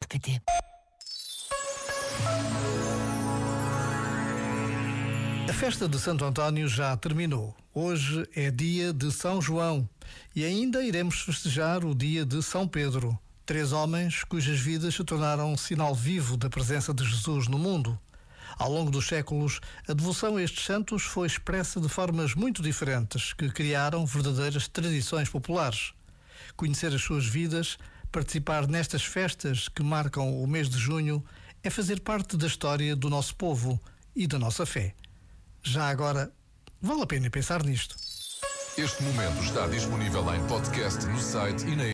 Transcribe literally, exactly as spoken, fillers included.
pt. A festa de Santo António já terminou. Hoje é dia de São João e ainda iremos festejar o dia de São Pedro. Três homens cujas vidas se tornaram um sinal vivo da presença de Jesus no mundo. Ao longo dos séculos, a devoção a estes santos foi expressa de formas muito diferentes, que criaram verdadeiras tradições populares. Conhecer as suas vidas, participar nestas festas que marcam o mês de junho, é fazer parte da história do nosso povo e da nossa fé. Já agora, vale a pena pensar nisto. Este momento está disponível em podcast no site e na